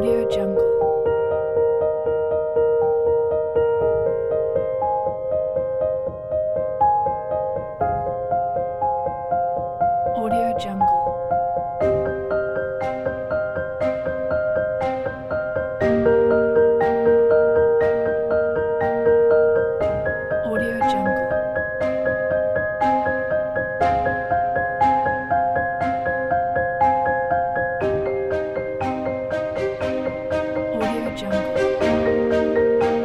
Audio Jungle. Audio Jungle. Audio Jungle. Audio Jungle.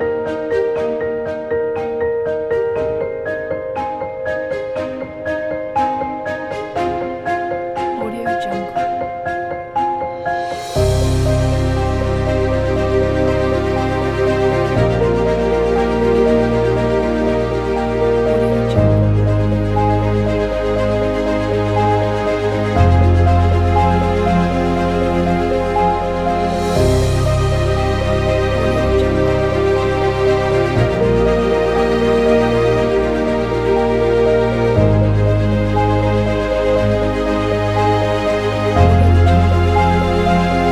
Audio Jungle. Audio Jungle. Audio Jungle. Audio Jungle.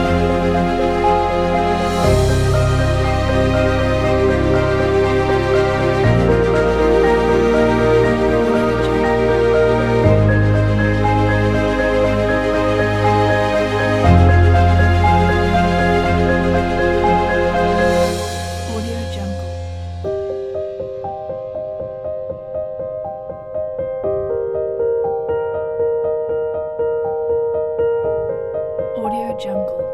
Audio Jungle. Audio Jungle. Audio Jungle.